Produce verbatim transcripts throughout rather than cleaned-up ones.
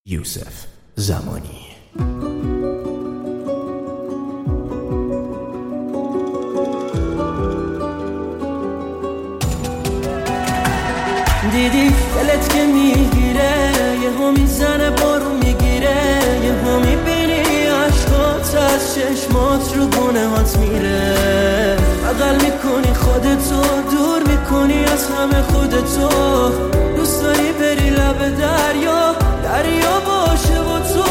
یوسف زمانی. دیدی دلت که میگیره، یه ها میزنه بارون میگیره، یه ها میبینی عشقات از چشمات رو گونه هات میره. بغل میکنی خودتو، دور میکنی از همه خودتو، دوست داری بری لب دریا، دریا باشه با تو.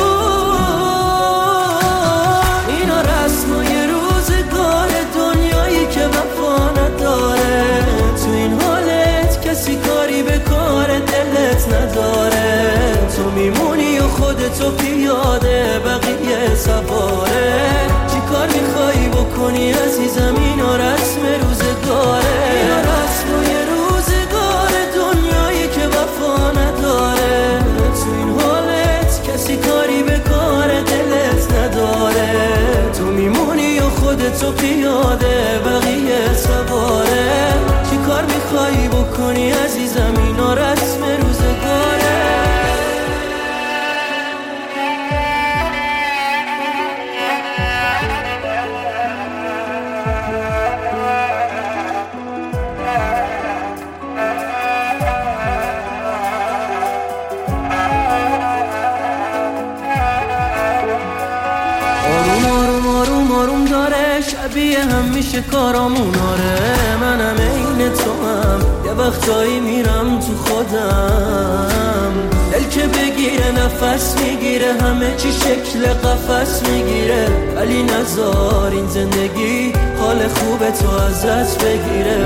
اینا رسمای روزگار دنیایی که وفا نداره، تو این حالت کسی کاری به کار دلت نداره. تو میمونی و خودتو پیاده، بقیه سواره. چی کار میخوایی بکنی عزیزم؟ اینا رسم روزگاره، اینا رسمای روزگار دنیایی که وفا نداره. تو این حالت کسی کاری به کار دلت نداره. تو میمونی و خودتو پیاده، بقیه سواره. چی کار میخوایی بکنی عزیزم؟ اینا رسم روزگاره. آروم آروم آروم آروم داره، شبیه هم میشه کارامون. آره منم این تو هم، یه وقتایی میرم تو خودم. دل که بگیره نفس میگیره، همه چی شکل قفس میگیره. ولی نذار این زندگی حال خوب تو ازت بگیره.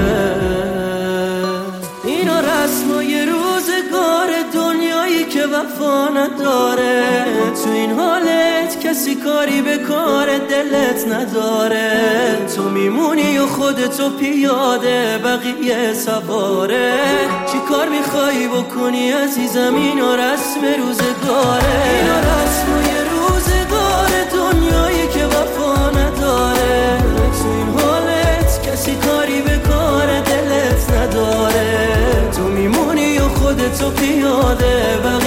اینا رسمای روزگار دنیایی که وفا نداره. تو این حالت کسی کاری به کار دلت نداره. تو میمونی و خودتو پیاده، بقیه سواره. چی کار میخوایی بکنی عزیزم؟ اینا رسم روزگاره، اینا رسمای روزگار دنیایی که وفا نداره. تو این حالت کسی کاری به کار دلت نداره. تو میمونی و خودتو پیاده،